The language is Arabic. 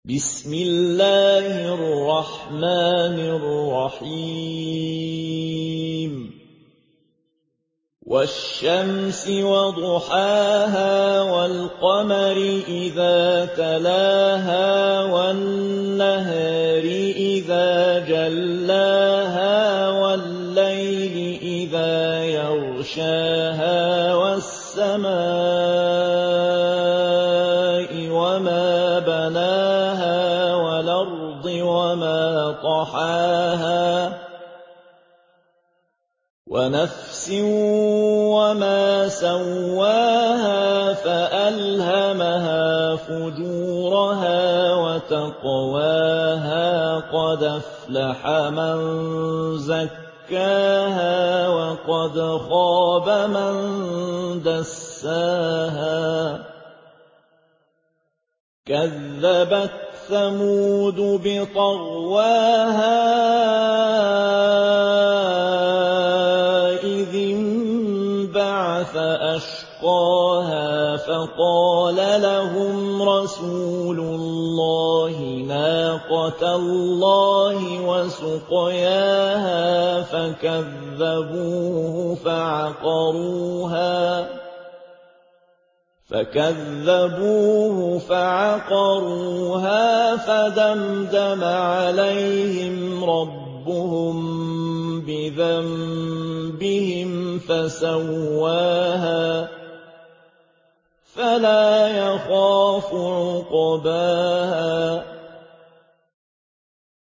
بسم الله الرحمن الرحيم والشمس وضحاها والقمر إذا تلاها والنهار إذا جلاها والليل إذا يغشاها والسماء وما بناها والأرض وما طحاها ونفس وما سواها فألهمها فجورها وتقواها قد أفلح من زكاها وقد خاب من دساها كذبت ثمود بطغواها إذ انبعث أشقاها فقال لهم رسول الله ناقة الله وسقياها فكذبوه فعقروها فدمدم عليهم ربهم بذنبهم فسواها فلا يخاف عقباها